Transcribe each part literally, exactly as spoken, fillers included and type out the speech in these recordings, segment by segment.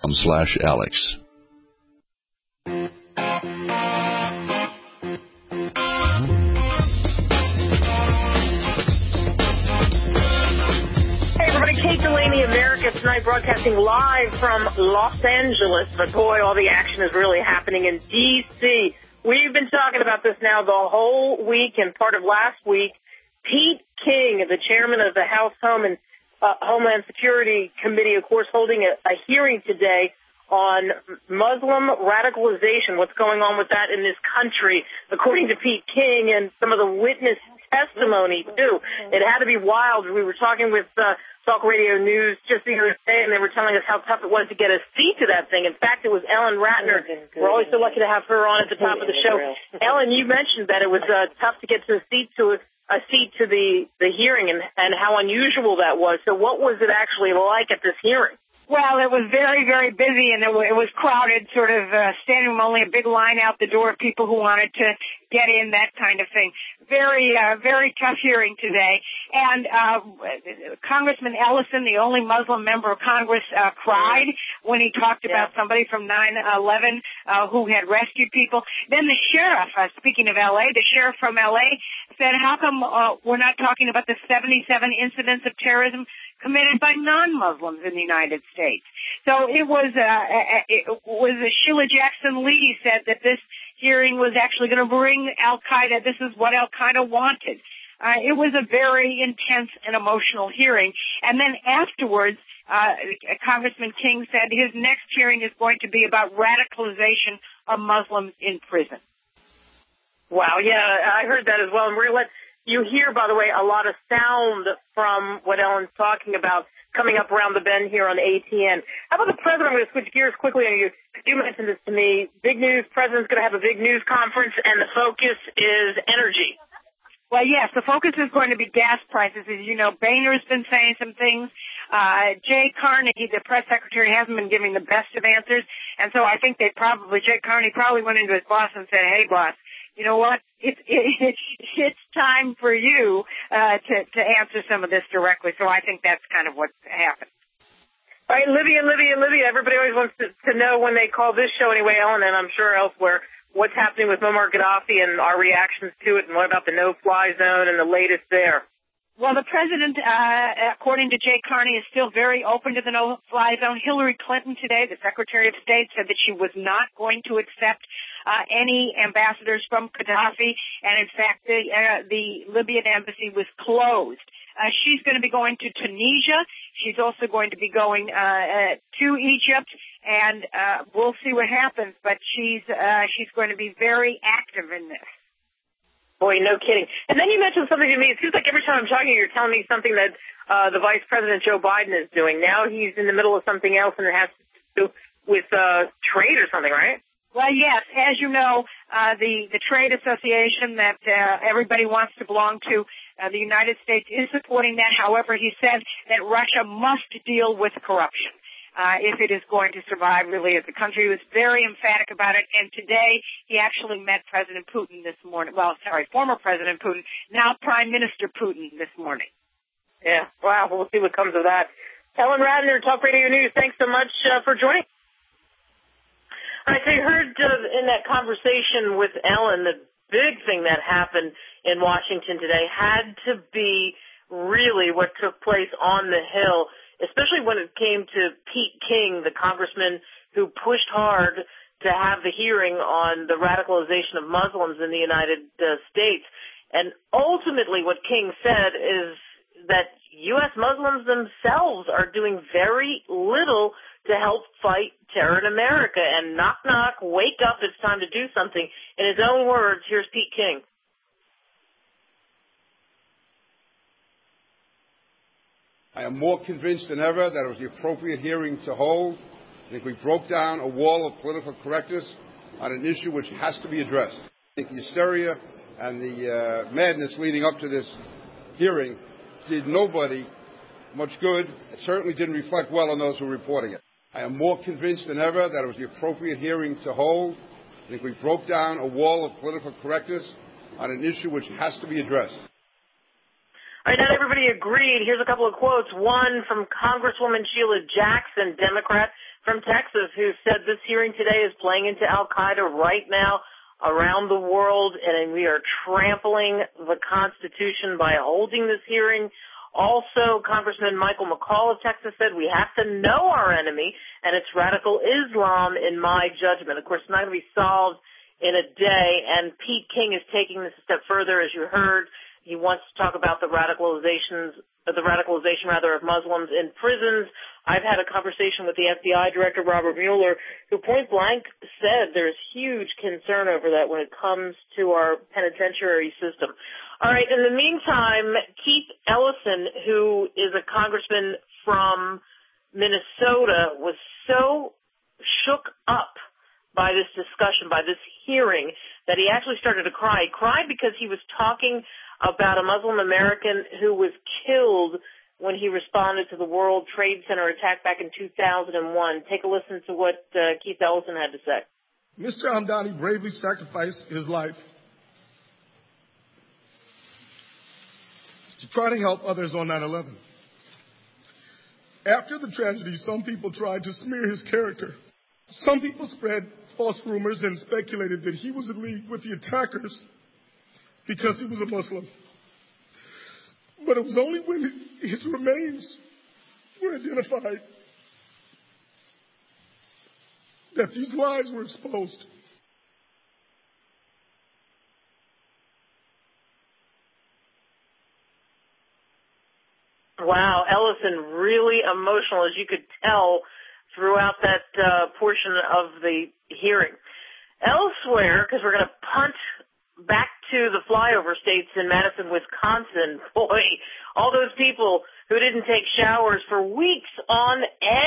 slash Alex. Kate Delaney, America Tonight, broadcasting live from Los Angeles. But boy, all the action is really happening in D C. We've been talking about this now the whole week and part of last week. Pete King, the chairman of the House Home and uh, Homeland Security Committee, of course, holding a, a hearing today on Muslim radicalization, what's going on with that in this country, according to Pete King and some of the witness testimony, too. It had to be wild. We were talking with uh, Talk Radio News just the other day, and they were telling us how tough it was to get a seat to that thing. In fact, it was Ellen Ratner. We're always so lucky to have her on at the top of the show. Ellen, you mentioned that it was uh, tough to get to a seat to a, a seat to the, the hearing and, and how unusual that was. So what was it actually like at this hearing? Well, it was very, very busy, and it was crowded, sort of uh, standing room only, a big line out the door of people who wanted to get in, that kind of thing. Very, uh, very tough hearing today. And uh, Congressman Ellison, the only Muslim member of Congress, uh, cried when he talked yeah. about somebody from nine eleven uh, who had rescued people. Then the sheriff, uh, speaking of L A, the sheriff from L A said, how come uh, we're not talking about the seventy-seven incidents of terrorism committed by non-Muslims in the United States? So it was, uh, it was uh, Sheila Jackson Lee said that this hearing was actually going to bring Al-Qaeda. This is what Al-Qaeda wanted. Uh, it was a very intense and emotional hearing. And then afterwards, uh, Congressman King said his next hearing is going to be about radicalization of Muslims in prison. Wow, yeah, I heard that as well. And we're going to let you hear, by the way, a lot of sound from what Ellen's talking about coming up around the bend here on A T N. How about the president? I'm going to switch gears quickly on you. You mentioned this to me. Big news. President's going to have a big news conference, and the focus is energy. Well, yes, the focus is going to be gas prices. As you know, Boehner's been saying some things. Uh, Jay Carney, the press secretary, hasn't been giving the best of answers. And so I think they probably, Jay Carney probably went into his boss and said, hey, boss, you know what? It's, it, it's time for you uh, to, to answer some of this directly. So I think that's kind of what happened. All right, Libya, Libya, Libya. Everybody always wants to, to know when they call this show anyway, Ellen, and I'm sure elsewhere, what's happening with Muammar Gaddafi and our reactions to it, and what about the no-fly zone and the latest there? Well, the president, uh, according to Jay Carney, is still very open to the no-fly zone. Hillary Clinton today, the Secretary of State, said that she was not going to accept uh, any ambassadors from Gaddafi, and in fact, the, uh, the Libyan embassy was closed. Uh, she's going to be going to Tunisia. She's also going to be going uh, uh, to Egypt, and uh, we'll see what happens. But she's uh, she's going to be very active in this. Boy, no kidding. And then you mentioned something to me. It seems like every time I'm talking to you, you're telling me something that uh, the Vice President Joe Biden is doing. Now he's in the middle of something else, and it has to do with uh, trade or something, right? Well, yes. As you know, uh, the, the trade association that uh, everybody wants to belong to, uh, the United States is supporting that. However, he said that Russia must deal with corruption. Uh, if it is going to survive really as a country. He was very emphatic about it, and today he actually met President Putin this morning. Well, sorry, former President Putin, now Prime Minister Putin this morning. Yeah, wow, we'll see what comes of that. Ellen Ratner, Talk Radio News, thanks so much uh, for joining. All right, so you heard uh, in that conversation with Ellen, the big thing that happened in Washington today had to be really what took place on the Hill, especially when it came to Pete King, the congressman who pushed hard to have the hearing on the radicalization of Muslims in the United uh, States. And ultimately what King said is that U S Muslims themselves are doing very little to help fight terror in America. And knock, knock, wake up, it's time to do something. In his own words, here's Pete King. I am more convinced than ever that it was the appropriate hearing to hold. I think we broke down a wall of political correctness on an issue which has to be addressed. I think the hysteria and the uh, madness leading up to this hearing did nobody much good. It certainly didn't reflect well on those who were reporting it. I am more convinced than ever that it was the appropriate hearing to hold. I think we broke down a wall of political correctness on an issue which has to be addressed. All right, not everybody agreed. Here's a couple of quotes. One from Congresswoman Sheila Jackson, Democrat from Texas who said this hearing today is playing into Al-Qaeda right now around the world, and we are trampling the Constitution by holding this hearing. Also, Congressman Michael McCall of Texas said we have to know our enemy, and it's radical Islam, in my judgment. Of course, it's not going to be solved in a day, and Pete King is taking this a step further, as you heard. He wants to talk about the radicalizations, the radicalization rather of Muslims in prisons. I've had a conversation with the F B I Director, Robert Mueller, who point blank said there's huge concern over that when it comes to our penitentiary system. All right, in the meantime, Keith Ellison, who is a congressman from Minnesota, was so shook up by this discussion, by this hearing, that he actually started to cry. He cried because he was talking about a Muslim American who was killed when he responded to the World Trade Center attack back in two thousand one. Take a listen to what uh, Keith Ellison had to say. Mister Hamdani bravely sacrificed his life to try to help others on nine eleven. After the tragedy, some people tried to smear his character. Some people spread false rumors and speculated that he was in league with the attackers because he was a Muslim. But it was only when his remains were identified that these lies were exposed. Wow, Ellison, really emotional, as you could tell throughout that uh, portion of the hearing. Elsewhere, because we're going to punt back to the flyover states in Madison, Wisconsin, boy, all those people who didn't take showers for weeks on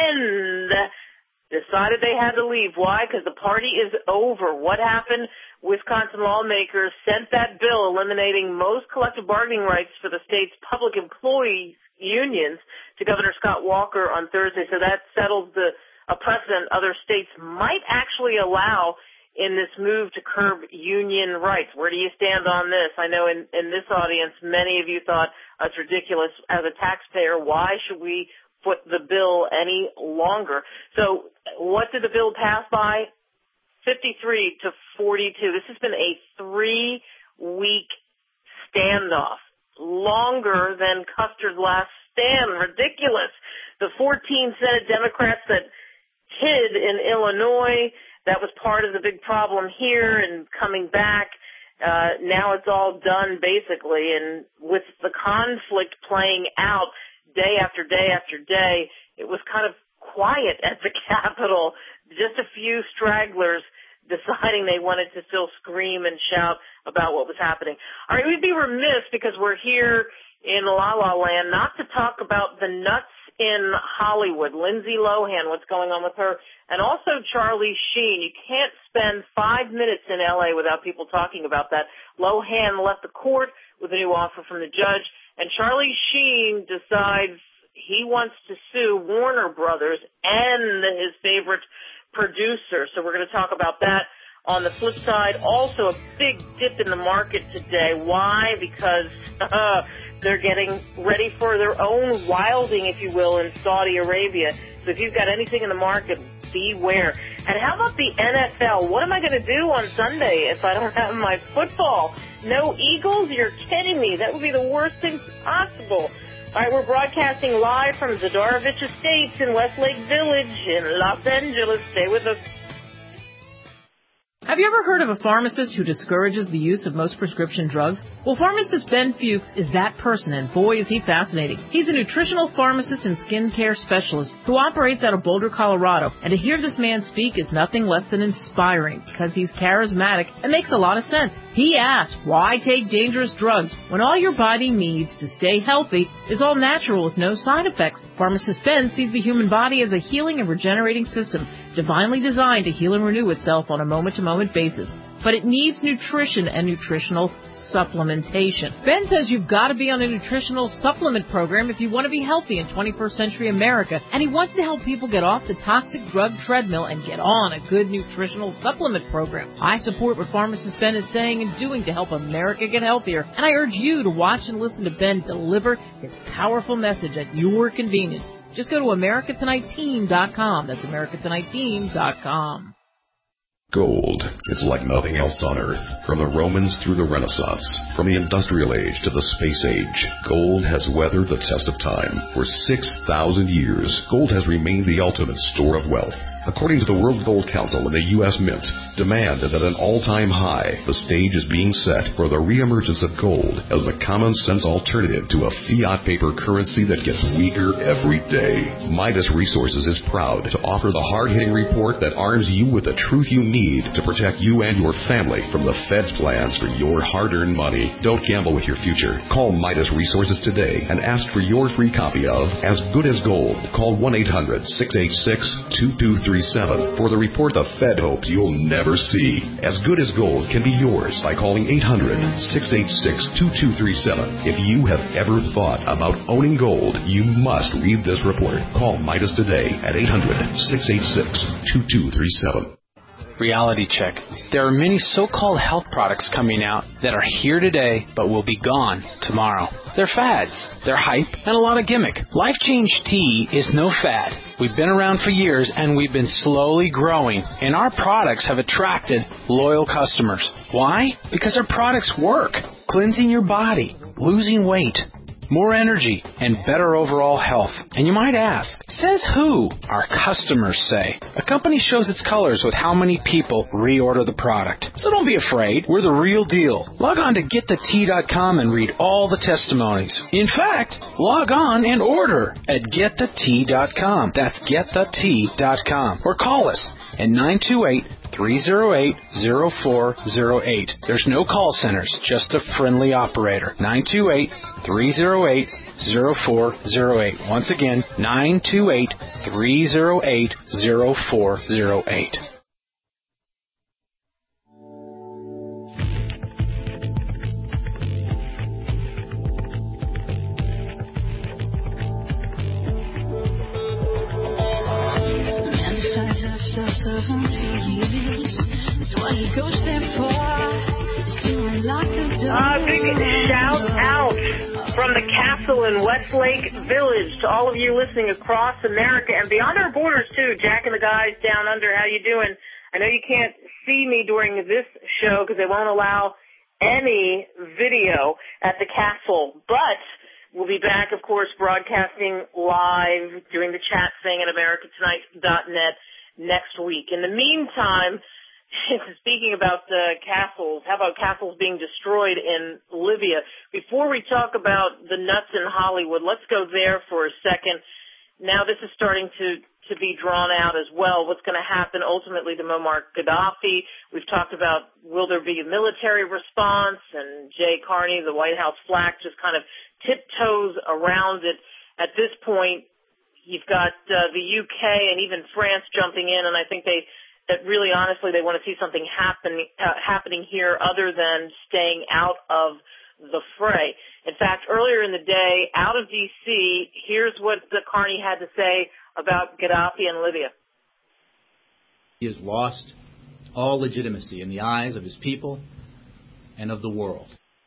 end decided they had to leave. Why? Because the party is over. What happened? Wisconsin lawmakers sent that bill eliminating most collective bargaining rights for the state's public employees unions to Governor Scott Walker on Thursday. So that settles the a precedent other states might actually allow in this move to curb union rights. Where do you stand on this? I know in, in this audience, many of you thought it's ridiculous. As a taxpayer, why should we foot the bill any longer? So what did the bill pass by? fifty-three to forty-two. This has been a three-week standoff, longer than Custer's last stand. Ridiculous. The fourteen Senate Democrats that hid in Illinois, that was part of the big problem here and coming back. Uh, now it's all done, basically, and with the conflict playing out day after day after day, it was kind of quiet at the Capitol. Just a few stragglers deciding they wanted to still scream and shout about what was happening. All right, we'd be remiss, because we're here in La La Land, not to talk about the nuts in Hollywood, Lindsay Lohan, what's going on with her, and also Charlie Sheen. You can't spend five minutes in L A without people talking about that. Lohan left the court with a new offer from the judge, and Charlie Sheen decides he wants to sue Warner Brothers and his favorite producer. So we're going to talk about that. On the flip side, also a big dip in the market today. Why? Because uh, they're getting ready for their own wilding, if you will, in Saudi Arabia. So if you've got anything in the market, beware. And how about the N F L? What am I going to do on Sunday if I don't have my football? No Eagles? You're kidding me. That would be the worst thing possible. All right, we're broadcasting live from Zadarovich Estates in Westlake Village in Los Angeles. Stay with us. Have you ever heard of a pharmacist who discourages the use of most prescription drugs? Well, pharmacist Ben Fuchs is that person, and boy, is he fascinating. He's a nutritional pharmacist and skincare specialist who operates out of Boulder, Colorado. And to hear this man speak is nothing less than inspiring, because he's charismatic and makes a lot of sense. He asks, why take dangerous drugs when all your body needs to stay healthy is all natural with no side effects? Pharmacist Ben sees the human body as a healing and regenerating system, divinely designed to heal and renew itself on a moment-to-moment basis. But it needs nutrition and nutritional supplementation. Ben says you've got to be on a nutritional supplement program if you want to be healthy in twenty-first century America, and he wants to help people get off the toxic drug treadmill and get on a good nutritional supplement program. I support what pharmacist Ben is saying and doing to help America get healthier, and I urge you to watch and listen to Ben deliver his powerful message at your convenience. Just go to America Tonight Team dot com. That's America Tonight Team dot com. Gold. It's like nothing else on Earth. From the Romans through the Renaissance, from the Industrial Age to the Space Age, gold has weathered the test of time. For six thousand years, gold has remained the ultimate store of wealth. According to the World Gold Council and the U S Mint, demand is at an all-time high. The stage is being set for the reemergence of gold as the common-sense alternative to a fiat paper currency that gets weaker every day. Midas Resources is proud to offer the hard-hitting report that arms you with the truth you need to protect you and your family from the Fed's plans for your hard-earned money. Don't gamble with your future. Call Midas Resources today and ask for your free copy of As Good as Gold. Call one eight hundred, six eight six, two two three seven for the report the Fed hopes you'll never see. As Good as Gold can be yours by calling eight hundred, six eight six, two two three seven. If you have ever thought about owning gold, you must read this report. Call Midas today at eight hundred, six eight six, two two three seven. Reality check. There are many so-called health products coming out that are here today but will be gone tomorrow. They're fads, they're hype, and a lot of gimmick. Life Change Tea is no fad. We've been around for years and we've been slowly growing, and our products have attracted loyal customers. Why? Because our products work. Cleansing your body, losing weight, more energy, and better overall health. And you might ask, says who? Our customers say. A company shows its colors with how many people reorder the product. So don't be afraid. We're the real deal. Log on to get the tea dot com and read all the testimonies. In fact, log on and order at get the tea dot com. That's get the tea dot com. Or call us at nine two eight, three oh eight, oh four oh eight. There's no call centers, just a friendly operator. nine two eight, three oh eight, oh four oh eight. Once again, nine two eight, three oh eight, oh four oh eight. Uh, big shout out from the castle in Westlake Village to all of you listening across America and beyond our borders, too. Jack and the guys down under, how you doing? I know you can't see me during this show because they won't allow any video at the castle, but we'll be back, of course, broadcasting live during the chat thing at America Tonight dot net next week. In the meantime, speaking about the castles, how about castles being destroyed in Libya? Before we talk about the nuts in Hollywood, let's go there for a second. Now this is starting to, to be drawn out as well. What's going to happen ultimately to Muammar Gaddafi? We've talked about will there be a military response, and Jay Carney, the White House flack, just kind of tiptoes around it. At this point, you've got uh, the U K and even France jumping in, and I think they that really honestly they want to see something happen, uh, happening here other than staying out of the fray. In fact, earlier in the day, out of D C, here's what the Carney had to say about Gaddafi and Libya. He has lost all legitimacy in the eyes of his people and of the world.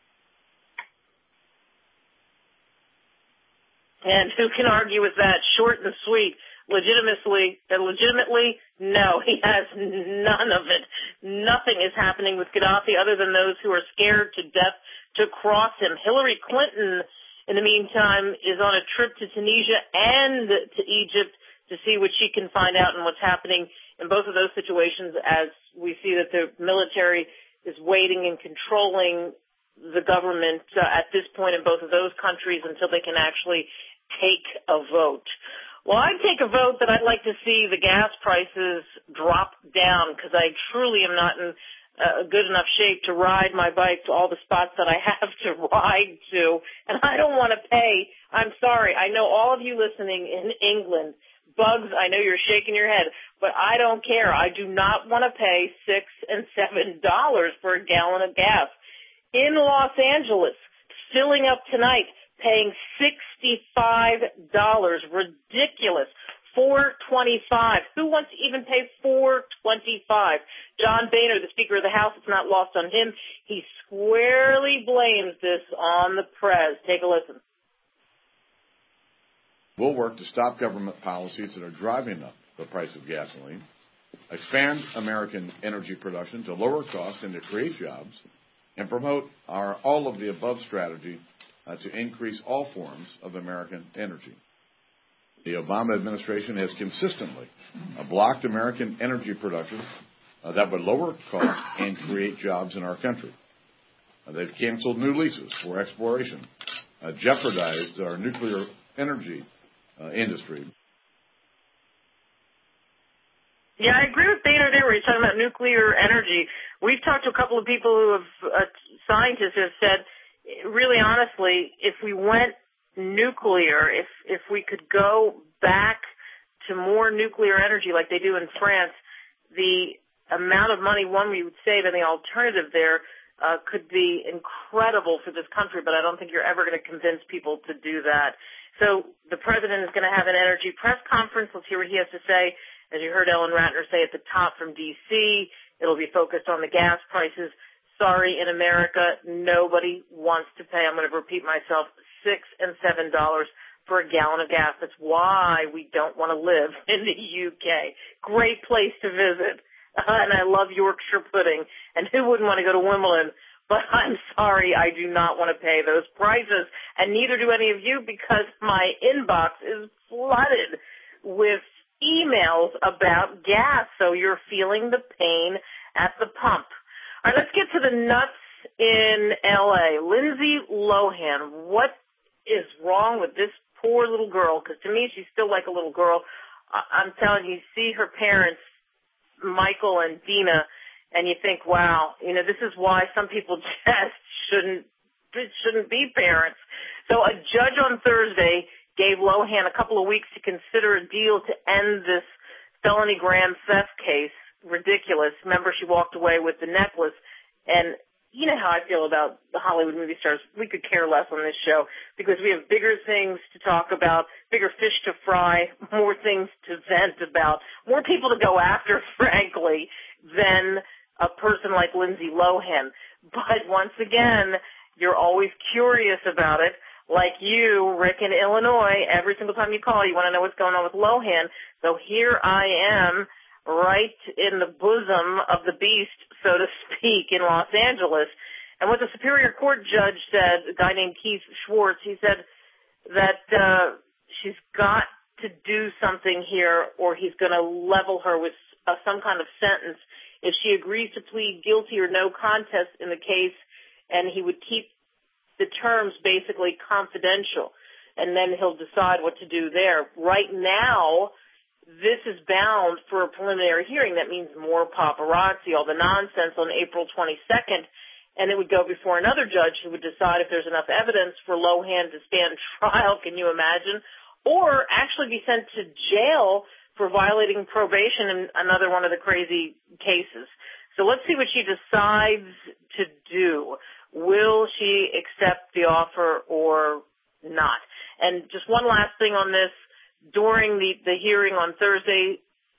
And who can argue with that? Short and sweet. Legitimately, legitimately, no, he has none of it. Nothing is happening with Gaddafi other than those who are scared to death to cross him. Hillary Clinton, in the meantime, is on a trip to Tunisia and to Egypt to see what she can find out and what's happening in both of those situations, as we see that the military is waiting and controlling the government uh, at this point in both of those countries until they can actually take a vote. Well, I'd take a vote that I'd like to see the gas prices drop down because I truly am not in uh, good enough shape to ride my bike to all the spots that I have to ride to. And I don't want to pay. I'm sorry. I know all of you listening in England. Bugs, I know you're shaking your head, but I don't care. I do not want to pay six and seven dollars for a gallon of gas. In Los Angeles, filling up tonight, paying sixty-five dollars. Ridiculous. four twenty-five. Who wants to even pay four twenty-five? John Boehner, the Speaker of the House, it's not lost on him. He squarely blames this on the press. Take a listen. We'll work to stop government policies that are driving up the price of gasoline, expand American energy production to lower costs and to create jobs, and promote our all-of-the-above strategy uh, to increase all forms of American energy. The Obama administration has consistently uh, blocked American energy production uh, that would lower costs and create jobs in our country. Uh, they've canceled new leases for exploration, uh, jeopardized our nuclear energy uh, industry. Yeah, I agree with Boehner there where he's talking about nuclear energy. We've talked to a couple of people who have, uh, scientists who have said, really honestly, if we went nuclear, if if we could go back to more nuclear energy like they do in France, the amount of money, one, we would save, and the alternative there uh, could be incredible for this country, but I don't think you're ever going to convince people to do that. So the president is going to have an energy press conference. Let's hear what he has to say. As you heard Ellen Ratner say at the top from D C, it'll be focused on the gas prices. Sorry, in America, nobody wants to pay, I'm going to repeat myself, six and seven dollars for a gallon of gas. That's why we don't want to live in the U K. Great place to visit. Uh, and I love Yorkshire pudding. And who wouldn't want to go to Wimbledon? But I'm sorry, I do not want to pay those prices. And neither do any of you, because my inbox is flooded with emails about gas. So you're feeling the pain at the pump. All right, let's get to the nuts in L A. Lindsay Lohan, what is wrong with this poor little girl? Because to me, she's still like a little girl. I'm telling you, you see her parents, Michael and Dina, and you think, wow, you know, this is why some people just shouldn't shouldn't be parents. So a judge on Thursday gave Lohan a couple of weeks to consider a deal to end this felony grand theft case. Ridiculous. Remember, she walked away with the necklace. And you know how I feel about the Hollywood movie stars. We could care less on this show because we have bigger things to talk about, bigger fish to fry, more things to vent about, more people to go after, frankly, than a person like Lindsay Lohan. But once again, you're always curious about it. Like you, Rick in Illinois, every single time you call, you want to know what's going on with Lohan. So here I am, right in the bosom of the beast, so to speak, in Los Angeles. And what the Superior Court judge said, a guy named Keith Schwartz, he said that uh, she's got to do something here or he's going to level her with uh, some kind of sentence if she agrees to plead guilty or no contest in the case, and he would keep the terms basically confidential, and then he'll decide what to do there. Right now, this is bound for a preliminary hearing. That means more paparazzi, all the nonsense on April twenty-second, and it would go before another judge who would decide if there's enough evidence for Lohan to stand trial, can you imagine, or actually be sent to jail for violating probation in another one of the crazy cases. So let's see what she decides to do. Will she accept the offer or not? And just one last thing on this. During the, the hearing on Thursday,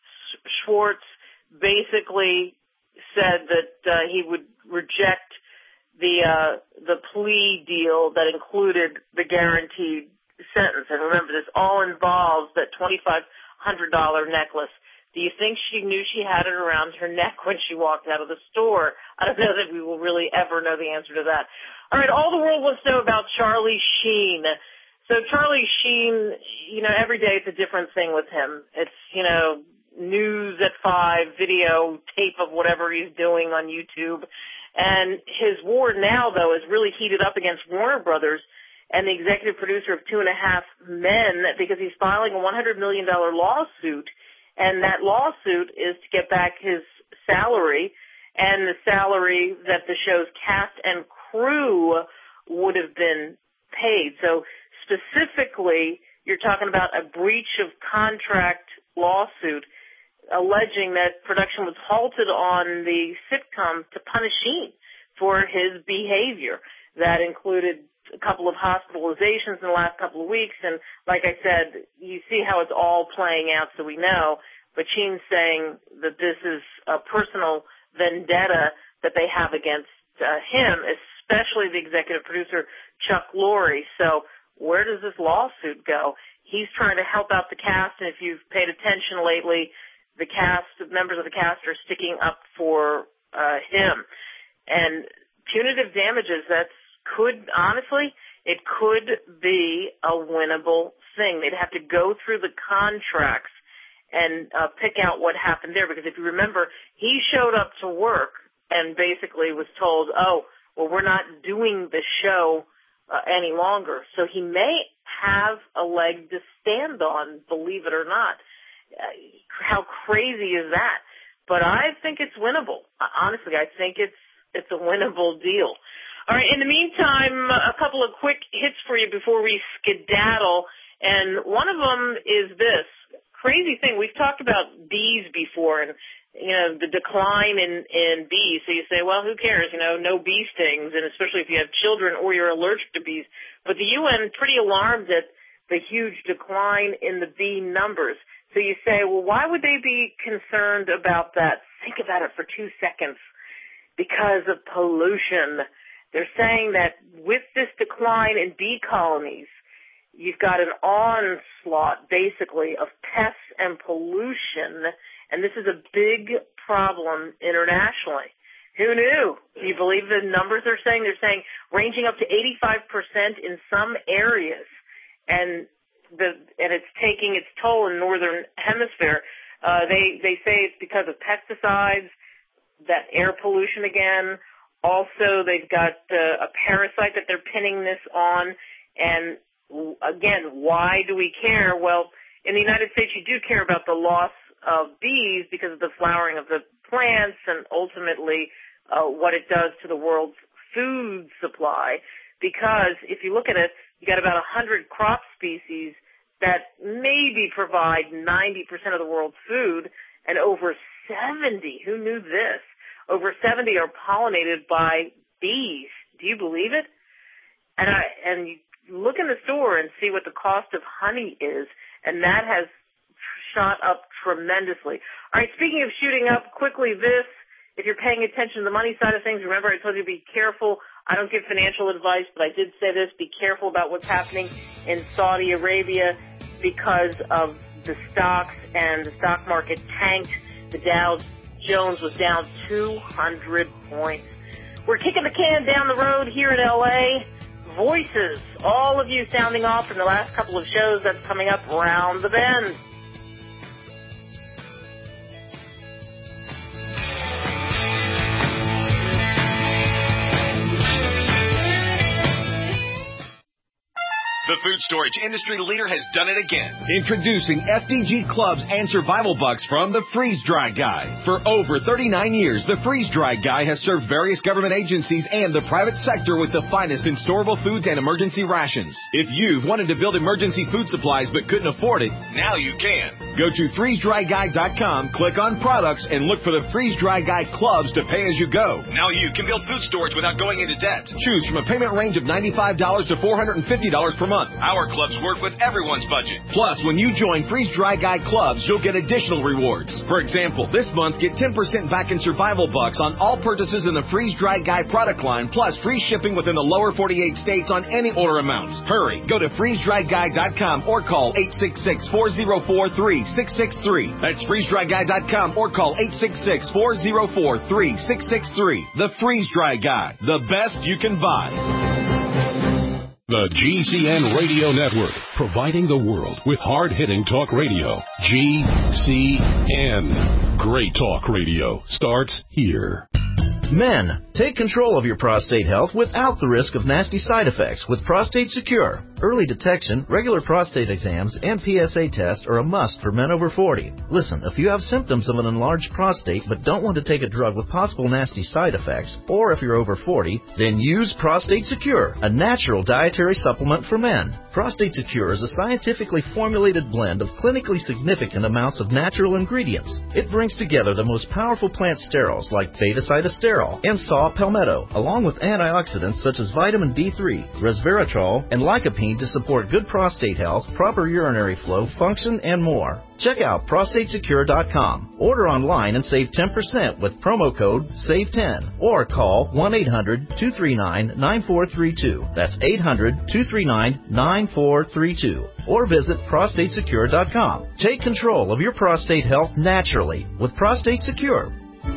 Schwartz basically said that uh, he would reject the uh, the plea deal that included the guaranteed sentence. And remember, this all involves that twenty-five hundred dollars necklace. Do you think she knew she had it around her neck when she walked out of the store? I don't know that we will really ever know the answer to that. All right, all the world wants to know about Charlie Sheen. So Charlie Sheen, you know, every day it's a different thing with him. It's, you know, news at five, video, tape of whatever he's doing on YouTube. And his war now, though, is really heated up against Warner Brothers and the executive producer of Two and a Half Men because he's filing a one hundred million dollars lawsuit. And that lawsuit is to get back his salary and the salary that the show's cast and crew would have been paid. So specifically, you're talking about a breach of contract lawsuit alleging that production was halted on the sitcom to punish Sheen for his behavior. That included a couple of hospitalizations in the last couple of weeks, and like I said, you see how it's all playing out, so we know. But Sheen's saying that this is a personal vendetta that they have against uh, him, especially the executive producer, Chuck Lorre. So where does this lawsuit go? he's trying to help out the cast, and if you've paid attention lately, the cast, members of the cast are sticking up for uh, him. And punitive damages, that's could, honestly, it could be a winnable thing. They'd have to go through the contracts and uh, pick out what happened there, because if you remember, he showed up to work and basically was told, oh, well, we're not doing the show uh, any longer. So he may have a leg to stand on, believe it or not. Uh, how crazy is that? But I think it's winnable. Uh, honestly, I think it's it's a winnable deal. All right, in the meantime, a couple of quick hits for you before we skedaddle. And one of them is this. Crazy thing, we've talked about bees before, and you know, the decline in, in bees. So you say, well, who cares? You know, no bee stings, and especially if you have children or you're allergic to bees. But the U N pretty alarmed at the huge decline in the bee numbers. So you say, well, why would they be concerned about that? Think about it for two seconds. Because of pollution. They're saying that with this decline in bee colonies, you've got an onslaught, basically, of pests and pollution, and this is a big problem internationally. Who knew? Do you believe the numbers they're saying? They're saying ranging up to eighty-five percent in some areas, and the and it's taking its toll in northern hemisphere. Uh, they they say it's because of pesticides, that air pollution again. Also, they've got uh, a parasite that they're pinning this on, and again, why do we care? Well, in the United States, you do care about the loss of bees because of the flowering of the plants and ultimately uh, what it does to the world's food supply. Because if you look at it, you got about one hundred crop species that maybe provide ninety percent of the world's food, and over seventy, who knew this? Over seventy are pollinated by bees. Do you believe it? And I and you look in the store and see what the cost of honey is, and that has shot up tremendously. All right, speaking of shooting up, quickly this, if you're paying attention to the money side of things, remember I told you to be careful. I don't give financial advice, but I did say this, be careful about what's happening in Saudi Arabia because of the stocks, and the stock market tanked. The Dow Jones was down two hundred points. We're kicking the can down the road here in L A. Voices, all of you sounding off from the last couple of shows that's coming up round the bend. The food storage industry leader has done it again. Introducing F D G Clubs and Survival Bucks from the Freeze Dry Guy. For over thirty-nine years, the Freeze Dry Guy has served various government agencies and the private sector with the finest in storable foods and emergency rations. If you've wanted to build emergency food supplies but couldn't afford it, now you can. Go to freeze dry guy dot com, click on products, and look for the Freeze Dry Guy Clubs to pay as you go. Now you can build food storage without going into debt. Choose from a payment range of ninety-five dollars to four hundred fifty dollars per month. Our clubs work with everyone's budget. Plus, when you join Freeze Dry Guy Clubs, you'll get additional rewards. For example, this month, get ten percent back in Survival Bucks on all purchases in the Freeze Dry Guy product line, plus free shipping within the lower forty-eight states on any order amount. Hurry, go to freeze dry guy dot com or call eight six six, four zero four, three six six three. That's freeze dry guy dot com or call eight six six, four zero four, three six six three. The Freeze Dry Guy, the best you can buy. The G C N Radio Network, providing the world with hard-hitting talk radio. G C N. Great talk radio starts here. Men, take control of your prostate health without the risk of nasty side effects with Prostate Secure. Early detection, regular prostate exams, and P S A tests are a must for men over forty. Listen, if you have symptoms of an enlarged prostate but don't want to take a drug with possible nasty side effects, or if you're over forty, then use Prostate Secure, a natural dietary supplement for men. Prostate Secure is a scientifically formulated blend of clinically significant amounts of natural ingredients. It brings together the most powerful plant sterols like beta-cytosterol and saw palmetto, along with antioxidants such as vitamin D three, resveratrol, and lycopene protein to support good prostate health, proper urinary flow, function, and more. Check out prostate secure dot com. Order online and save ten percent with promo code save ten or call one eight hundred two three nine nine four three two. That's eight hundred two three nine nine four three two. Or visit prostate secure dot com. Take control of your prostate health naturally with Prostate Secure.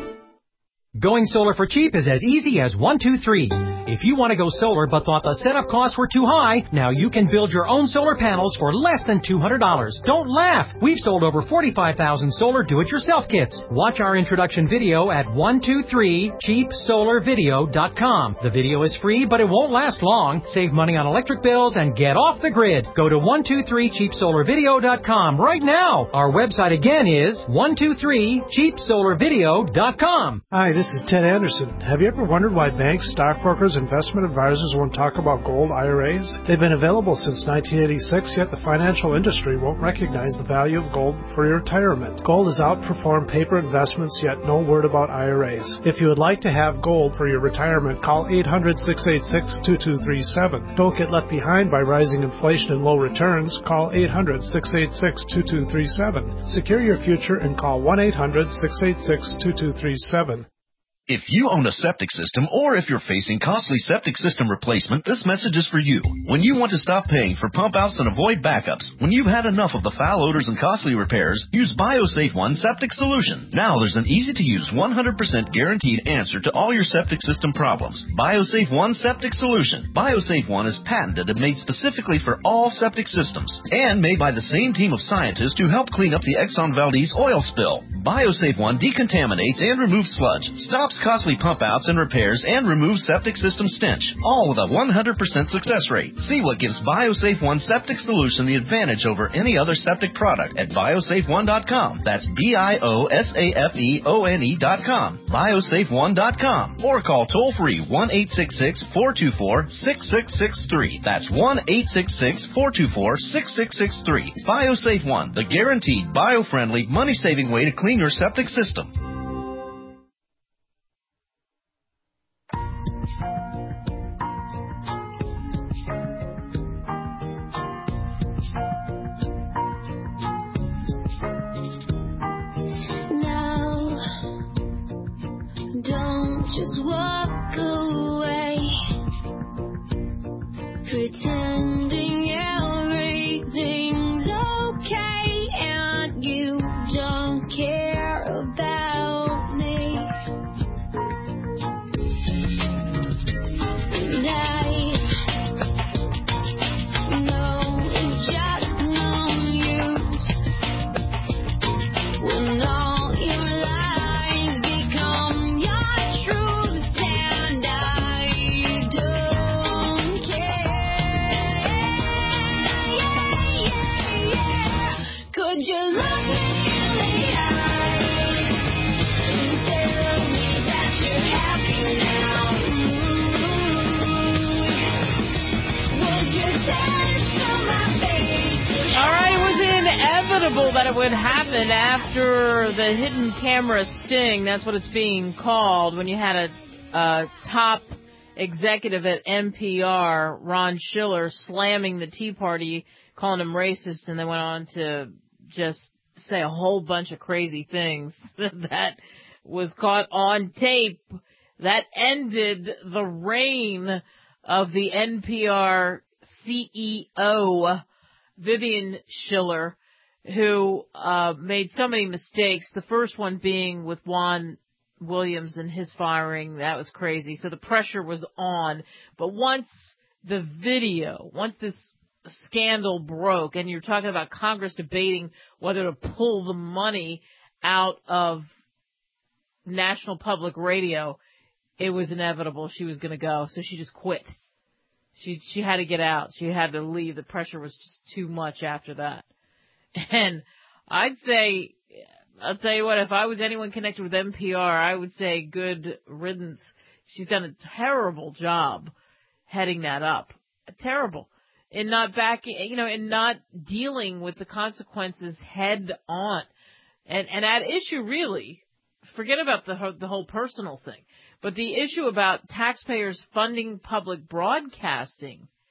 Going solar for cheap is as easy as one, two, three. If you want to go solar but thought the setup costs were too high, now you can build your own solar panels for less than two hundred dollars. Don't laugh! We've sold over forty-five thousand solar do-it-yourself kits. Watch our introduction video at one two three cheap solar video dot com. The video is free, but it won't last long. Save money on electric bills and get off the grid. Go to one two three cheap solar video dot com right now. Our website again is one two three cheap solar video dot com. Hi, this is Ted Anderson. Have you ever wondered why banks, stockbrokers, investment advisors won't talk about gold I R As? They've been available since nineteen eighty-six, yet the financial industry won't recognize the value of gold for your retirement. Gold has outperformed paper investments, yet no word about I R As. If you would like to have gold for your retirement, call eight hundred, six eight six, two two three seven. Don't get left behind by rising inflation and low returns. Call eight hundred, six eight six, two two three seven. Secure your future and call one eight hundred, six eight six, two two three seven. If you own a septic system or if you're facing costly septic system replacement, this message is for you. When you want to stop paying for pump outs and avoid backups, when you've had enough of the foul odors and costly repairs, use BioSafe One Septic Solution. Now there's an easy-to-use one hundred percent guaranteed answer to all your septic system problems. BioSafe One Septic Solution. BioSafe One is patented and made specifically for all septic systems and made by the same team of scientists who help clean up the Exxon Valdez oil spill. BioSafe One decontaminates and removes sludge, stops costly pump outs and repairs, and removes septic system stench, all with a one hundred percent success rate. See what gives BioSafe One Septic Solution the advantage over any other septic product at biosafe one dot com. That's B I O S A F E O N E dot com. biosafe one dot com. Or call toll-free one eight six six, four two four, six six six three. That's one eight six six, four two four, six six six three. BioSafe One, the guaranteed, bio-friendly, money-saving way to clean your septic system. Just walk away, pretending everything's okay, and you don't care about me. And I know it's just no use when all your lies become your truth, and I don't care. Could you look me in the eye and tell me that you're happy now? Would you tell it to my face? All right, it was inevitable that it would happen after the hidden camera sting. That's what it's being called when you had a, a top executive at N P R, Ron Schiller, slamming the Tea Party, calling them racist, and they went on to just say a whole bunch of crazy things that was caught on tape. That ended the reign of the N P R C E O, Vivian Schiller, who uh made so many mistakes. The first one being with Juan Williams and his firing. That was crazy. So the pressure was on. But once the video, once this scandal broke, and you're talking about Congress debating whether to pull the money out of National Public Radio, it was inevitable she was going to go. So she just quit. She she had to get out. She had to leave. The pressure was just too much after that. And I'd say, I'll tell you what, if I was anyone connected with N P R, I would say good riddance. She's done a terrible job heading that up. Terrible. In not backing, you know, in not dealing with the consequences head on. And, and at issue, really, forget about the, the whole personal thing, but the issue about taxpayers funding public broadcasting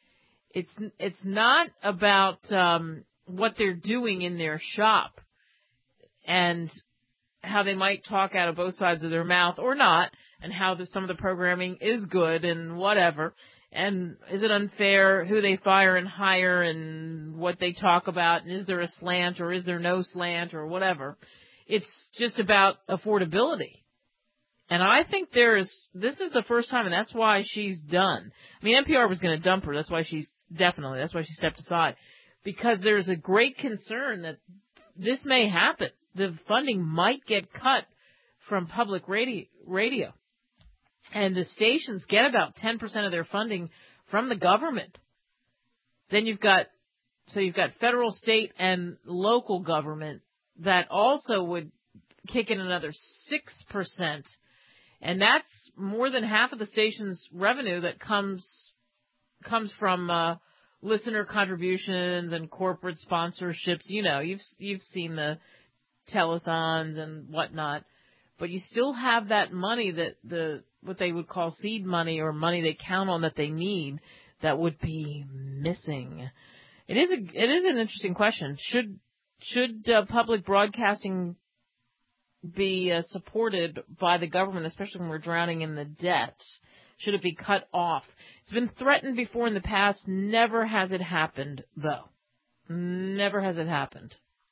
It's it's not about um, what they're doing in their shop and how they might talk out of both sides of their mouth or not, and how the, some of the programming is good and whatever. And is it unfair who they fire and hire and what they talk about, and is there a slant or is there no slant or whatever. It's just about affordability. And I think there's, this is the first time, and that's why she's done. I mean, N P R was going to dump her. That's why she's, definitely, that's why she stepped aside. Because there's a great concern that this may happen. The funding might get cut from public radio. radio. And the stations get about ten percent of their funding from the government. Then you've got, so you've got federal, state, and local government that also would kick in another six percent. And that's more than half of the station's revenue that comes comes from uh, listener contributions and corporate sponsorships. You know, you've you've seen the telethons and whatnot, but you still have that money that the what they would call seed money or money they count on that they need that would be missing. It is a it is an interesting question. Should should uh, public broadcasting be uh, supported by the government, especially when we're drowning in the debt? Should it be cut off? It's been threatened before in the past. Never has it happened, though. Never has it happened.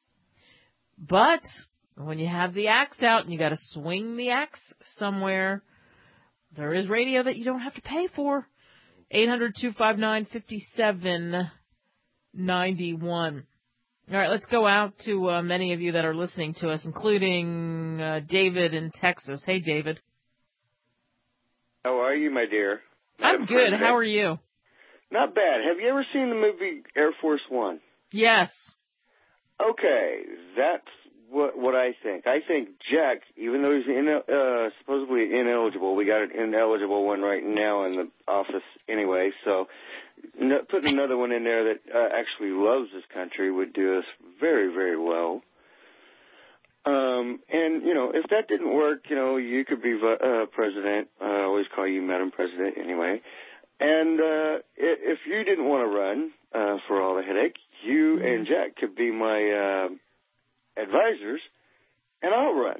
But when you have the axe out and you got to swing the axe somewhere, there is radio that you don't have to pay for. eight hundred, two five nine, five seven nine one. All right, let's go out to uh, many of you that are listening to us, including uh, David in Texas. Hey, David. How are you, my dear? I'm good. President. How are you? Not bad. Have you ever seen the movie Air Force One? Yes. Okay, that's what what I think. I think Jack, even though he's in, uh, supposedly ineligible, we got an ineligible one right now in the office anyway, so no, putting another one in there that uh, actually loves this country would do us very, very well. Um, and, you know, if that didn't work, you know, you could be uh, president. I always call you Madam President anyway. And uh, if you didn't want to run uh, for all the headache, you and Jack could be my uh, advisors, and I'll run.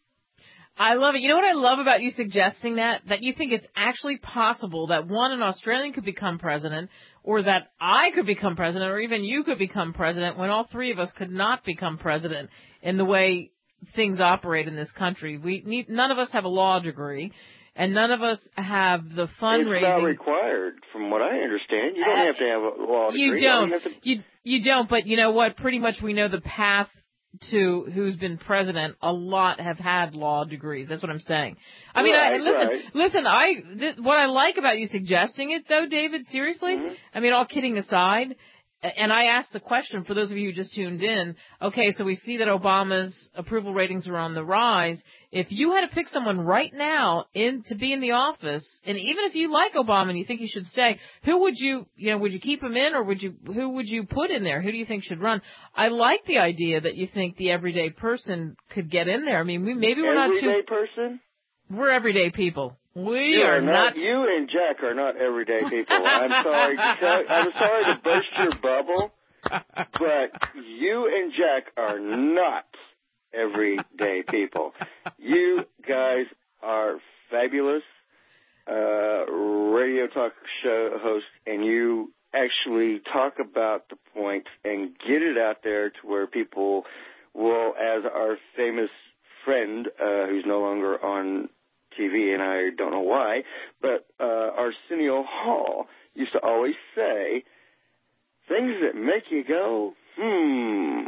I love it. You know what I love about you suggesting that? That you think it's actually possible that, one, an Australian could become president, or that I could become president, or even you could become president, when all three of us could not become president in the way things operate in this country. We need, none of us have a law degree, and none of us have the fundraising. It's not required, from what I understand. You don't uh, have to have a law degree. You don't. You, to... you, you don't, but you know what? Pretty much we know the path to who's been president. A lot have had law degrees. That's what I'm saying. I mean, right, I, listen, right. listen, I, th- what I like about you suggesting it though, David, seriously, mm-hmm. I mean, all kidding aside, and I asked the question for those of you who just tuned in, okay, so we see that Obama's approval ratings are on the rise. If you had to pick someone right now in to be in the office, and even if you like Obama and you think he should stay, who would you, you know, would you keep him in, or would you, who would you put in there? Who do you think should run? I like the idea that you think the everyday person could get in there. I mean, we, maybe we're everyday not too... Everyday person? We're everyday people. We you are, are not, not. You and Jack are not everyday people. I'm sorry. To tell, I'm sorry to burst your bubble, but you and Jack are not everyday people. You guys are fabulous uh, radio talk show hosts, and you actually talk about the point and get it out there to where people will, as our famous friend, uh, who's no longer on T V, and I don't know why, but uh, Arsenio Hall used to always say, things that make you go, hmm.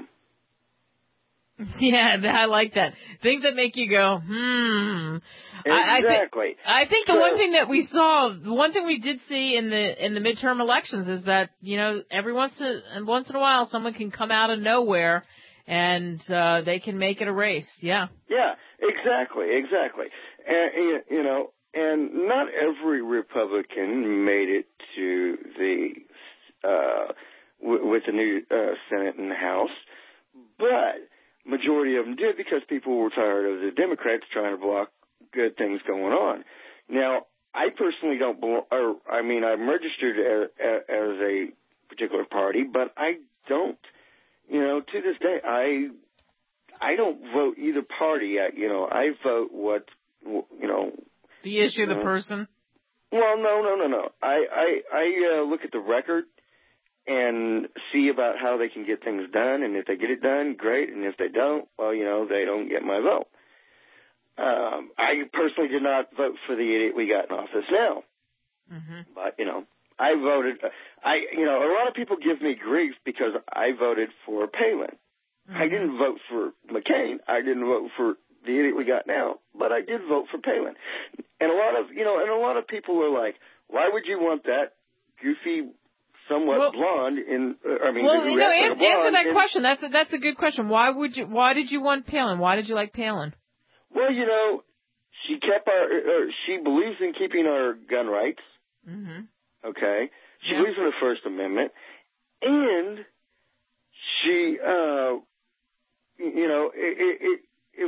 Yeah, I like that. Things that make you go, hmm. Exactly. I, I, th- I think the so, one thing that we saw, the one thing we did see in the in the midterm elections is that, you know, every once in, once in a while someone can come out of nowhere and uh, they can make it a race. Yeah. Yeah, exactly, exactly. And, you know, and not every Republican made it to the, uh, w- with the new uh, Senate and House, but majority of them did because people were tired of the Democrats trying to block good things going on. Now, I personally don't belong, or, I mean, I'm registered as, as a particular party, but I don't, you know, to this day, I I don't vote either party. I, you know, I vote what, you know. The issue, the know. person? Well, no, no, no, no. I, I, I uh, look at the record and see about how they can get things done, and if they get it done, great, and if they don't, well, you know, they don't get my vote. Um, I personally did not vote for the idiot we got in office now. Mm-hmm. But, you know, I voted, I, you know, a lot of people give me grief because I voted for Palin. Mm-hmm. I didn't vote for McCain. I didn't vote for the idiot we got now, but I did vote for Palin. And a lot of, you know, and a lot of people were like, why would you want that goofy, somewhat well, blonde in, uh, I mean, well, you know, an- answer that in, question. That's a, that's a good question. Why would you, why did you want Palin? Why did you like Palin? Well, you know, she kept our, uh, she believes in keeping our gun rights. Mm-hmm. Okay. She yeah. believes in the First Amendment. And she, uh, you know, it, it, it, if,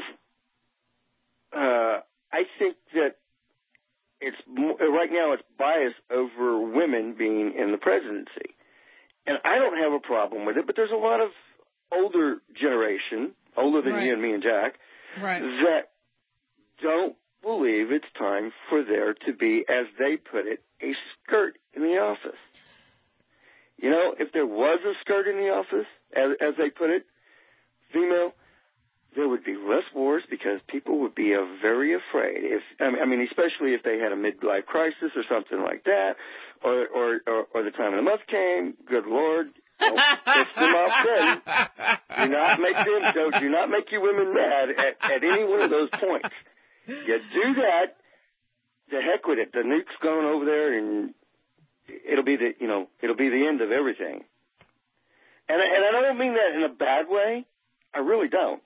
uh, I think that it's, right now it's biased over women being in the presidency. And I don't have a problem with it, but there's a lot of older generation, older than right. you and me and Jack, right. that don't believe it's time for there to be, as they put it, a skirt in the office. You know, if there was a skirt in the office, as, as they put it, female, there would be less wars because people would be uh, very afraid. If I mean, especially if they had a midlife crisis or something like that, or or, or, or the time of the month came. Good Lord, don't piss them off then. Do not make them. Don't, do not make you women mad at, at any one of those points. You do that, the heck with it. The nuke's going over there, and it'll be the you know it'll be the end of everything. And and I don't mean that in a bad way. I really don't.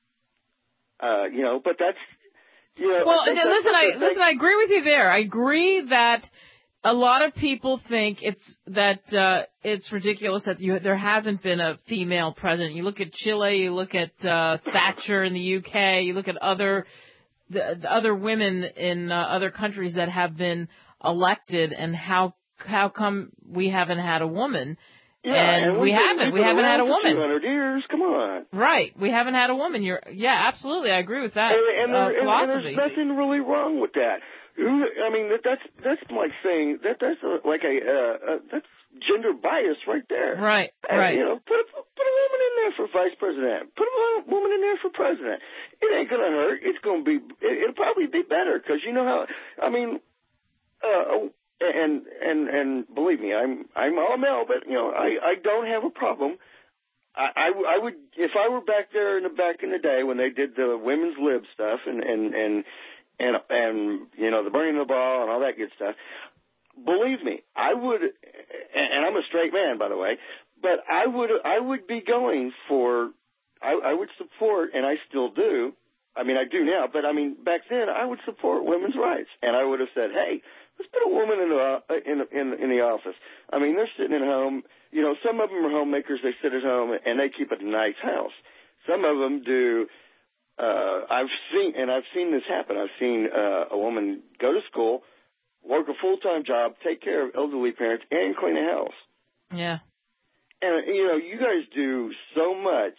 Uh, you know, but that's, you know. Well, I listen, I, listen, I agree with you there. I agree that a lot of people think it's, that, uh, it's ridiculous that you, there hasn't been a female president. You look at Chile, you look at, uh, Thatcher in the U K, you look at other, the, the other women in, uh, other countries that have been elected, and how, how come we haven't had a woman? Yeah, and, and we been, haven't. We haven't had a woman. two hundred years, come on. Right. We haven't had a woman. You're, yeah, absolutely. I agree with that and, and, uh, there, philosophy. And there's nothing really wrong with that. I mean, that, that's that's like saying that that's a, like a uh, uh, that's gender bias right there. Right. And, right. You know, put a, put a woman in there for vice president. Put a woman in there for president. It ain't gonna hurt. It's gonna be. It, it'll probably be better because you know how. I mean. Uh, And and and believe me, I'm I'm all male, but you know I, I don't have a problem. I, I, I would if I were back there in the back in the day when they did the women's lib stuff and and and and, and you know the burning of the ball and all that good stuff. Believe me, I would, and I'm a straight man by the way, but I would I would be going for I, I would support, and I still do. I mean I do now, but I mean back then I would support women's rights, and I would have said, hey. Let's put a woman in the in in in the office. I mean, they're sitting at home. You know, some of them are homemakers. They sit at home and they keep a nice house. Some of them do. Uh, I've seen, and I've seen this happen. I've seen uh, a woman go to school, work a full time job, take care of elderly parents, and clean a house. Yeah. And you know, you guys do so much,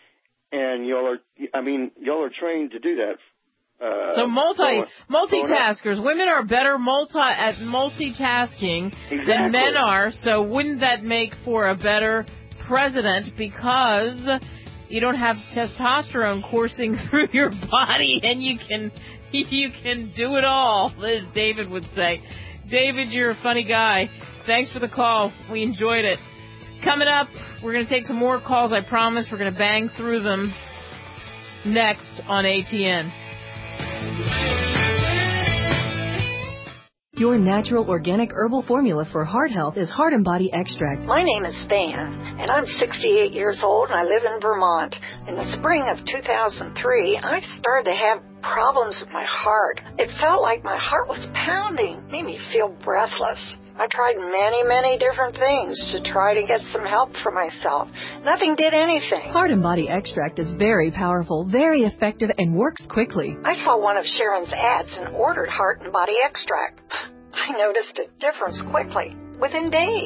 and y'all are. I mean, y'all are trained to do that. Uh, so multi going, multitaskers, going women are better multi at multitasking exactly. than men are. So wouldn't that make for a better president because you don't have testosterone coursing through your body and you can you can do it all, as David would say. David, you're a funny guy. Thanks for the call. We enjoyed it. Coming up, we're going to take some more calls. I promise. We're going to bang through them next on A T N. Your natural organic herbal formula for heart health is Heart and Body Extract. My name is Van, and I'm sixty-eight years old, and I live in Vermont. In the spring of two thousand three, I started to have problems with my heart. It felt like my heart was pounding, made me feel breathless. I tried many, many different things to try to get some help for myself. Nothing did anything. Heart and Body Extract is very powerful, very effective, and works quickly. I saw one of Sharon's ads and ordered Heart and Body Extract. I noticed a difference quickly, within days.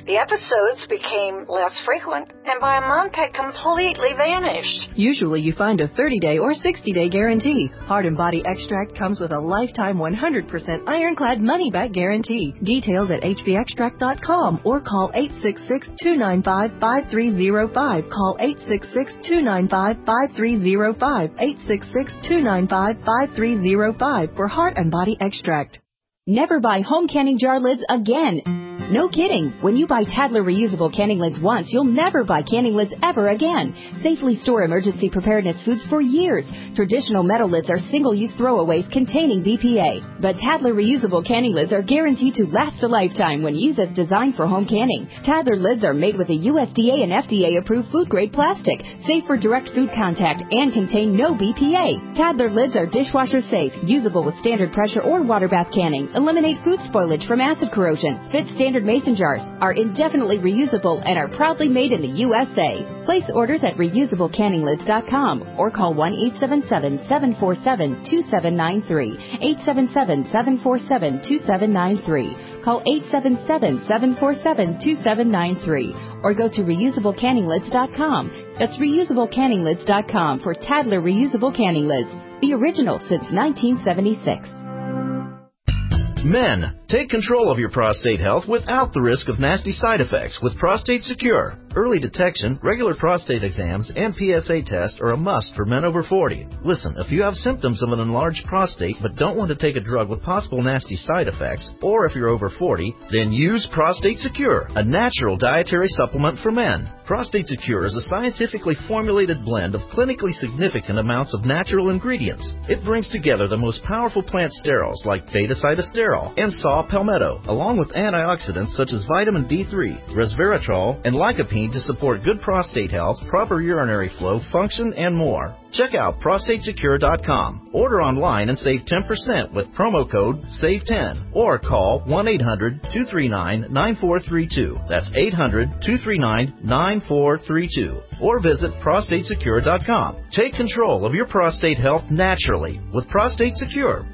The episodes became less frequent, and by a month had completely vanished. Usually you find a thirty-day or sixty-day guarantee. Heart and Body Extract comes with a lifetime one hundred percent ironclad money-back guarantee. Details at h b extract dot com or call eight six six, two nine five, five three zero five. Call eight six six, two nine five, five three zero five. eight six six, two nine five, five three zero five for Heart and Body Extract. Never buy home canning jar lids again. No kidding. When you buy Tadler reusable canning lids once, you'll never buy canning lids ever again. Safely store emergency preparedness foods for years. Traditional metal lids are single-use throwaways containing B P A. But Tadler reusable canning lids are guaranteed to last a lifetime when used as designed for home canning. Tadler lids are made with a U S D A and F D A-approved food-grade plastic, safe for direct food contact, and contain no B P A. Tadler lids are dishwasher safe, usable with standard pressure or water bath canning, eliminate food spoilage from acid corrosion, fit standard mason jars, are indefinitely reusable, and are proudly made in the U S A. Place orders at reusable canning lids dot com or call one eight seven seven, seven four seven, two seven nine three, eight seven seven, seven four seven, two seven nine three. Call eight seven seven, seven four seven, two seven nine three or go to reusable canning lids dot com. That's reusable canning lids dot com for Tadler reusable canning lids, the original since nineteen seventy-six. Men, take control of your prostate health without the risk of nasty side effects with Prostate Secure. Early detection, regular prostate exams, and P S A tests are a must for men over forty. Listen, if you have symptoms of an enlarged prostate but don't want to take a drug with possible nasty side effects, or if you're over forty, then use Prostate Secure, a natural dietary supplement for men. Prostate Secure is a scientifically formulated blend of clinically significant amounts of natural ingredients. It brings together the most powerful plant sterols like beta-cytosterol and saw palmetto, along with antioxidants such as vitamin D three, resveratrol, and lycopene to support good prostate health, proper urinary flow, function, and more. Check out prostate secure dot com. Order online and save ten percent with promo code save ten or call one eight hundred, two three nine, nine four three two. That's eight hundred, two three nine, nine four three two. Or visit prostate secure dot com. Take control of your prostate health naturally with Prostate Secure.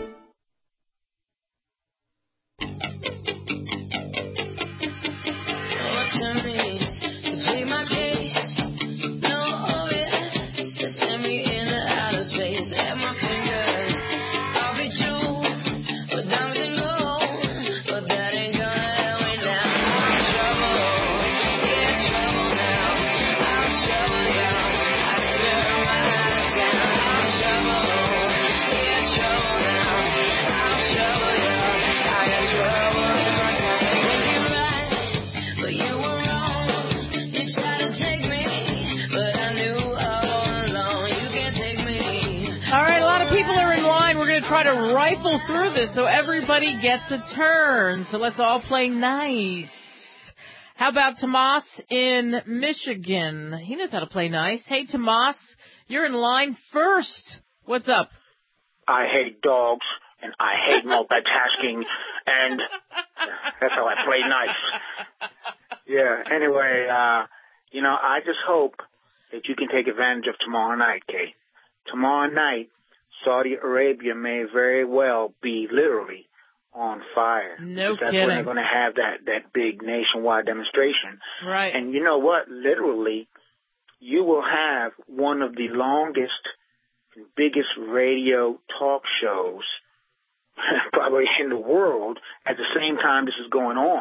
Try to rifle through this so everybody gets a turn. So let's all play nice. How about Tomas in Michigan? He knows how to play nice. Hey, Tomas, you're in line first. What's up? I hate dogs, and I hate multitasking, and that's how I play nice. Yeah, anyway, uh, you know, I just hope that you can take advantage of tomorrow night, Kate. Tomorrow night, Saudi Arabia may very well be literally on fire. No that's kidding. When they're going to have that, that big nationwide demonstration. Right. And you know what? Literally, you will have one of the longest, biggest radio talk shows probably in the world at the same time this is going on.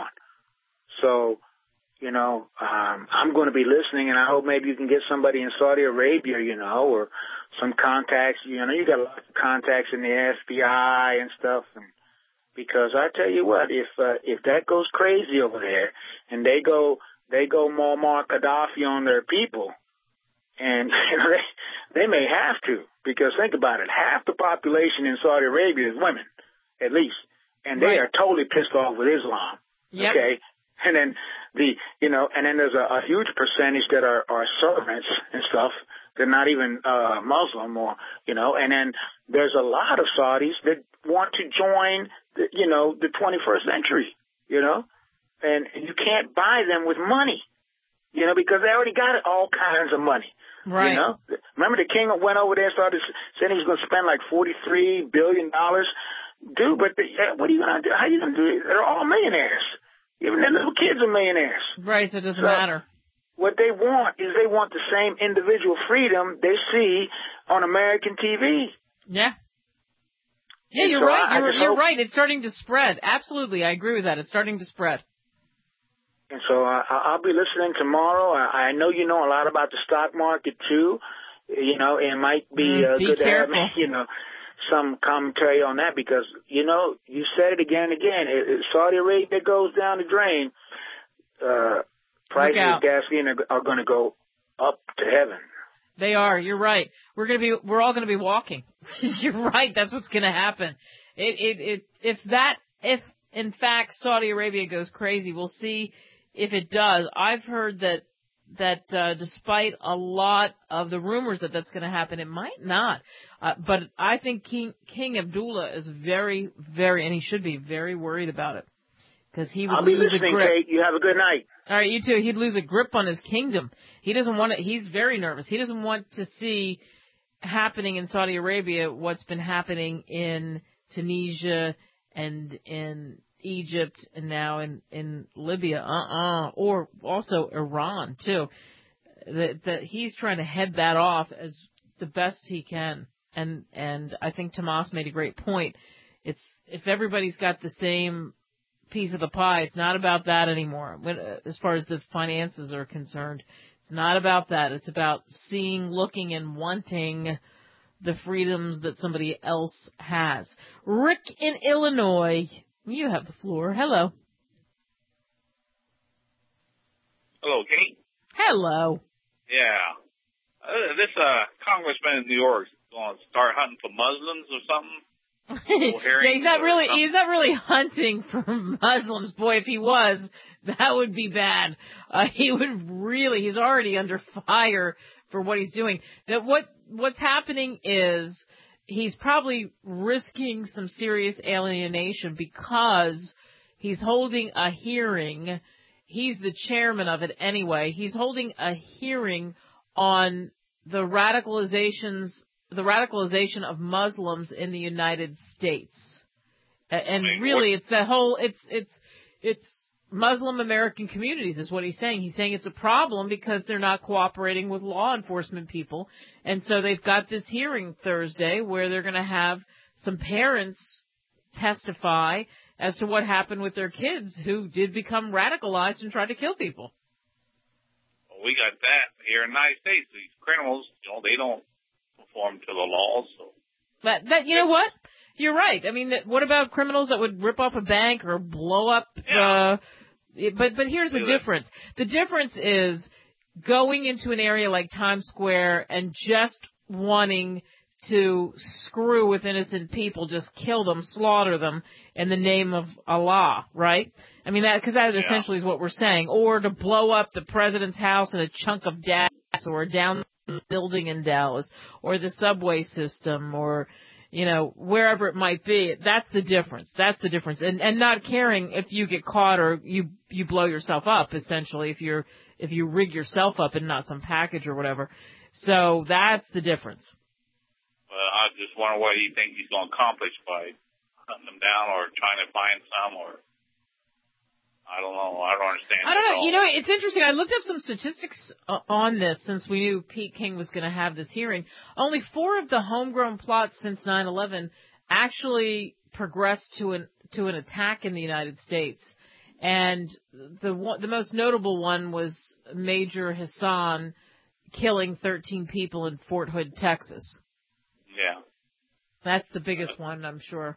So, you know, um, I'm going to be listening, and I hope maybe you can get somebody in Saudi Arabia, you know, or some contacts. You know, you got a lot of contacts in the F B I and stuff. And because I tell you what, if uh, if that goes crazy over there, and they go they go Muammar Gaddafi on their people, and you know, they they may have to, because think about it, half the population in Saudi Arabia is women, at least, and they right. are totally pissed off with Islam. Yep. Okay. And then the, you know, and then there's a, a huge percentage that are, are servants and stuff. They're not even, uh, Muslim or, you know, and then there's a lot of Saudis that want to join, the, you know, the twenty-first century, you know, and you can't buy them with money, you know, because they already got all kinds of money. Right. You know, remember the king went over there and started saying he was going to spend like forty-three billion dollars. Dude, but the, what are you going to do? How are you going to do it? They're all millionaires. Even their little kids are millionaires. Right, so it doesn't So, matter. What they want is they want the same individual freedom they see on American T V. Yeah. Yeah, And you're so right. I- I You're, just you're hope- right. It's starting to spread. Absolutely, I agree with that. It's starting to spread. And so I, I'll be listening tomorrow. I, I know you know a lot about the stock market too. You know, it might be Mm, uh, be good careful. to have, you know, some commentary on that because, you know, you said it again and again. If Saudi Arabia goes down the drain, uh, prices out. of gasoline are, are going to go up to heaven. They are. You're right. We're gonna be. We're all gonna be walking. You're right. That's what's gonna happen. It. It. It. If that. If in fact Saudi Arabia goes crazy, we'll see if it does. I've heard that that uh, despite a lot of the rumors that that's going to happen, it might not. Uh, but I think King King Abdullah is very, very, and he should be very worried about it because he would I'll be lose a listening, grip. Kate. You have a good night. All right, you too. He'd lose a grip on his kingdom. He doesn't want to. He's very nervous. He doesn't want to see happening in Saudi Arabia what's been happening in Tunisia and in Egypt and now in in Libya. Uh-uh. Or also Iran too. That that he's trying to head that off as the best he can. And and I think Tomas made a great point. It's if everybody's got the same piece of the pie. It's not about that anymore. When, uh, as far as the finances are concerned, it's not about that. It's about seeing, looking, and wanting the freedoms that somebody else has. Rick in Illinois, you have the floor. Hello. Hello, Kate. Hello. Yeah. Uh, this uh, congressman in New York is going to start hunting for Muslims or something. Yeah, he's not really he's not really hunting for Muslims. Boy, if he was, that would be bad. Uh, he would really he's already under fire for what he's doing. That what what's happening is he's probably risking some serious alienation because he's holding a hearing. He's the chairman of it anyway. He's holding a hearing on the radicalizations the radicalization of Muslims in the United States. And really, it's that whole, it's, it's, it's Muslim American communities is what he's saying. He's saying it's a problem because they're not cooperating with law enforcement people. And so they've got this hearing Thursday where they're going to have some parents testify as to what happened with their kids who did become radicalized and tried to kill people. Well, we got that here in the United States. These criminals, you know, they don't conform to the laws. So. But that, you know what? You're right. I mean, that, what about criminals that would rip off a bank or blow up? Uh, but but here's the difference. The difference is going into an area like Times Square and just wanting to screw with innocent people, just kill them, slaughter them in the name of Allah, right? I mean, that because that yeah. essentially is what we're saying. Or to blow up the president's house in a chunk of gas, or down the building in Dallas, or the subway system, or you know, wherever it might be. That's the difference. That's the difference. And and not caring if you get caught or you you blow yourself up, essentially, if you're if you rig yourself up and not some package or whatever. So that's the difference. Well, I just wonder what he thinks he's going to accomplish by hunting them down or trying to find some, or I don't know. I don't understand. I don't know. You know, it's interesting. I looked up some statistics uh, on this since we knew Pete King was going to have this hearing. Only four of the homegrown plots since nine eleven actually progressed to an to an attack in the United States, and the one, the most notable one was Major Hassan killing thirteen people in Fort Hood, Texas. Yeah, that's the biggest one, I'm sure.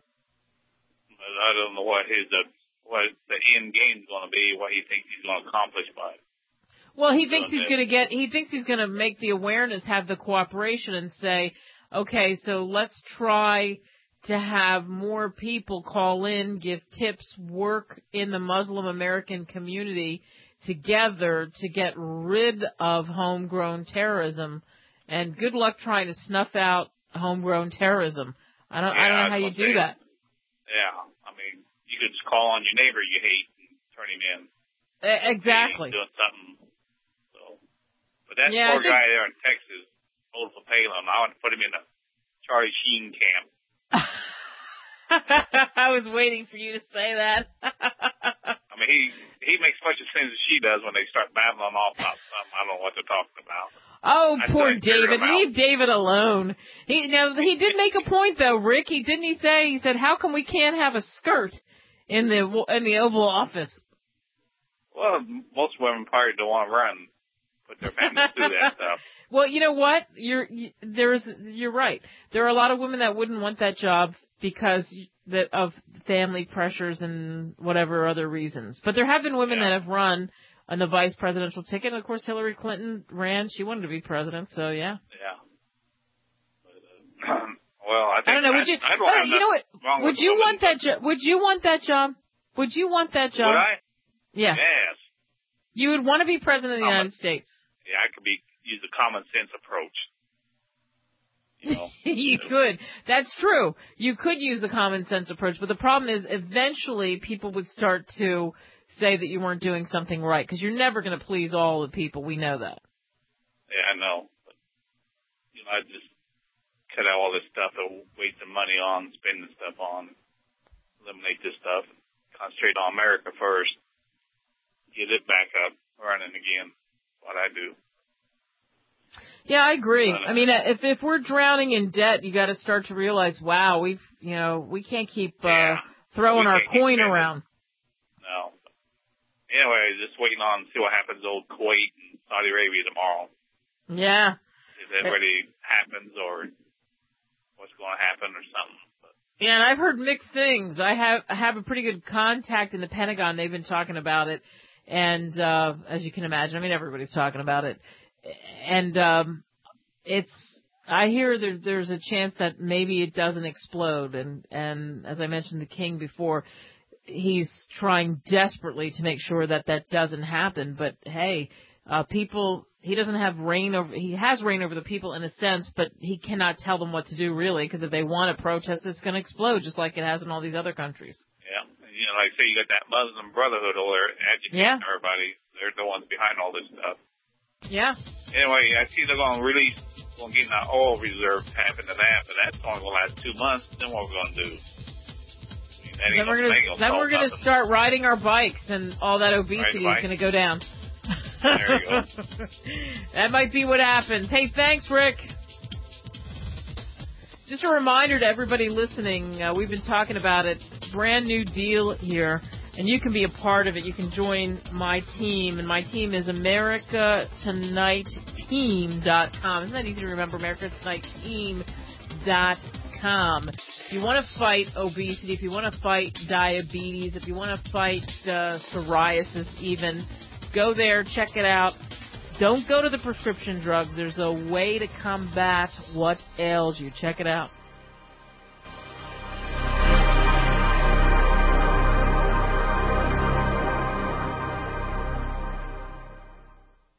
I don't know what his uh, what the end game's going to be, what he thinks he's going to accomplish by it. Well, he thinks he's going to get. He thinks he's going to make the awareness, have the cooperation, and say, okay, so let's try to have more people call in, give tips, work in the Muslim American community together to get rid of homegrown terrorism. And good luck trying to snuff out homegrown terrorism. I don't. Yeah, I don't know how you do that. Yeah, I mean, you could just call on your neighbor you hate and turn him in. Uh, exactly. Doing something. So, but that yeah, poor guy there in Texas, voted for Palin. I want to put him in the Charlie Sheen camp. I was waiting for you to say that. I mean, he he makes much of sense as she does when they start babbling off about something. I don't know what they're talking about. Oh, I poor couldn't figure David. him out. Leave David alone. He now he did make a point though, Rick. He didn't he say he said, "How come we can't have a skirt in the in the Oval Office?" Well, most women probably don't want to run, put their families through that stuff. Well, you know what? You're you, there's you're right. There are a lot of women that wouldn't want that job because that of family pressures and whatever other reasons. But there have been women Yeah. that have run on the vice presidential ticket. And of course, Hillary Clinton ran. She wanted to be president, so yeah. Yeah. But, uh, well, I think I don't know. Would you? I, I don't uh, have you know what? wrong Would with you women, want that job? Would you want that job? Would you want that job? Would I? Yeah. Yes. You would want to be president of the Common- United States. Yeah, I could be use the common sense approach. You know. You could. That's true. You could use the common sense approach, but the problem is eventually people would start to say that you weren't doing something right because you're never going to please all the people. We know that. Yeah, I know. But, you know, I just cut out all this stuff that we're wasting money on, spending stuff on, eliminate this stuff, concentrate on America first, get it back up, running again. What I do. Yeah, I agree. I mean, if if we're drowning in debt, you got to start to realize, wow, we've you know we can't keep uh, Yeah. throwing We our can't keep coin spending. around. No. Anyway, just waiting on to see what happens to old Kuwait and Saudi Arabia tomorrow. Yeah. If that really happens or what's going to happen or something. Yeah, and I've heard mixed things. I have I have a pretty good contact in the Pentagon. They've been talking about it, and uh, as you can imagine, I mean everybody's talking about it, and um, it's. I hear there's there's a chance that maybe it doesn't explode, and and as I mentioned the King before, he's trying desperately to make sure that that doesn't happen. But hey, uh, people. He doesn't have reign over, he has reign over the people in a sense, but he cannot tell them what to do really, because if they want to protest, it's going to explode just like it has in all these other countries. Yeah. And, you know, like I say, you got that Muslim Brotherhood over there educating Yeah. everybody. They're the ones behind all this stuff. Yeah. Anyway, I see they're going to release, going to get an oil reserve tap into that, but that's only going to last two months. Then what we're going to do? I mean, that ain't Then we're gonna- going that ain't to gonna then solve we're going to nothing. start riding our bikes, and all that obesity is bike. going to go down. There you go. That might be what happens. Hey, thanks, Rick. Just a reminder to everybody listening, uh, we've been talking about it. Brand new deal here, and you can be a part of it. You can join my team, and my team is America Tonight Team dot com. Isn't that easy to remember? America Tonight Team dot com. If you want to fight obesity, if you want to fight diabetes, if you want to fight uh, psoriasis even, go there, check it out. Don't go to the prescription drugs. There's a way to combat what ails you. Check it out.